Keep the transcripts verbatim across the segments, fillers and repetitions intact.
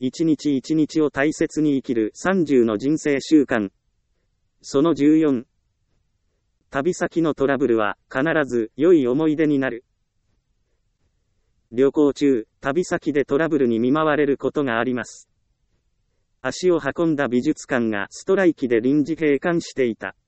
一日一日を大切に生きるさんじゅうの人生習慣。そのじゅうよん。旅先のトラブルは必ず良い思い出になる。旅行中、旅先でトラブルに見舞われることがあります。足を運んだ美術館がストライキで臨時閉館していた。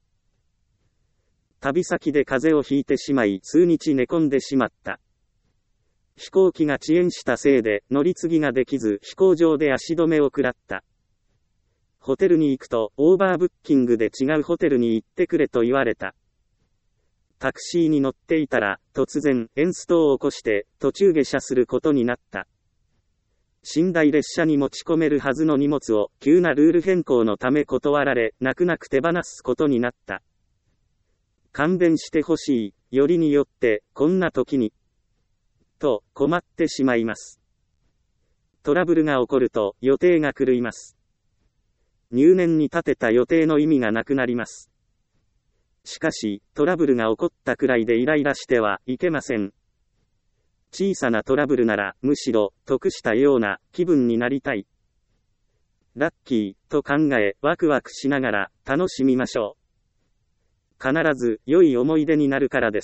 旅先で風邪をひいてしまい数日寝込んでしまった。飛行機が遅延したせいで乗り継ぎができず飛行場で足止めを食らった。ホテルに行くとオーバーブッキングで違うホテルに行ってくれと言われた。タクシーに乗っていたら突然エンストを起こして途中下車することになった。寝台列車に持ち込めるはずの荷物を急なルール変更のため断られ泣く泣く手放すことになった。勘弁してほしい、よりによってこんな時にと困ってしまいます。トラブルが起こると予定が狂います。入念に立てた予定の意味がなくなります。しかしトラブルが起こったくらいでイライラしてはいけません。小さなトラブルならむしろ得したような気分になりたい。ラッキーと考えワクワクしながら楽しみましょう。必ず良い思い出になるからです。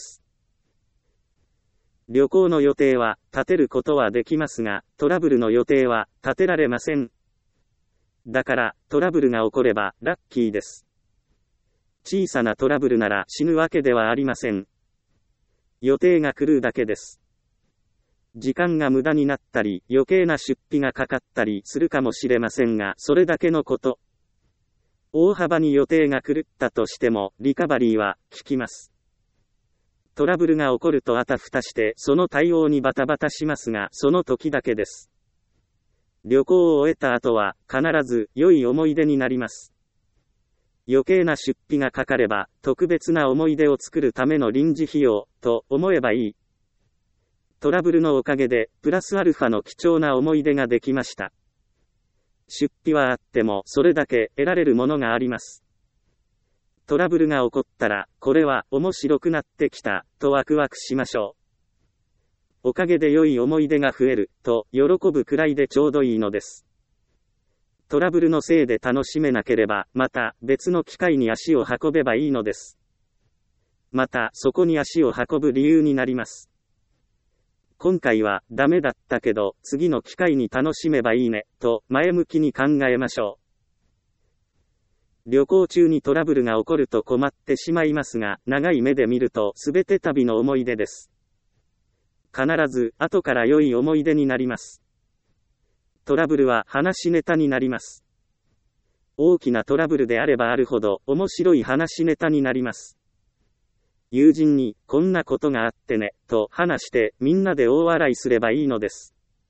旅行の予定は立てることはできますが、トラブルの予定は立てられません。だからトラブルが起こればラッキーです。小さなトラブルなら死ぬわけではありません。予定が狂うだけです。時間が無駄になったり、余計な出費がかかったりするかもしれませんが、それだけのこと。大幅に予定が狂ったとしても、リカバリーは効きます。トラブルが起こるとあたふたして、その対応にバタバタしますが、その時だけです。旅行を終えた後は、必ず良い思い出になります。余計な出費がかかれば、特別な思い出を作るための臨時費用、と思えばいい。トラブルのおかげで、プラスアルファの貴重な思い出ができました。出費はあっても、それだけ得られるものがあります。トラブルが起こったら、これは面白くなってきた、とワクワクしましょう。おかげで良い思い出が増える、と喜ぶくらいでちょうどいいのです。トラブルのせいで楽しめなければ、また別の機会に足を運べばいいのです。またそこに足を運ぶ理由になります。今回はダメだったけど、次の機会に楽しめばいいね、と前向きに考えましょう。旅行中にトラブルが起こると困ってしまいますが、長い目で見るとすべて旅の思い出です。必ず後から良い思い出になります。トラブルは話ネタになります。大きなトラブルであればあるほど面白い話ネタになります。友人にこんなことがあってね、と話してみんなで大笑いすればいいのです。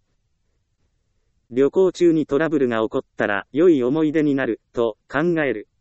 旅行中にトラブルが起こったら良い思い出になる、と考える。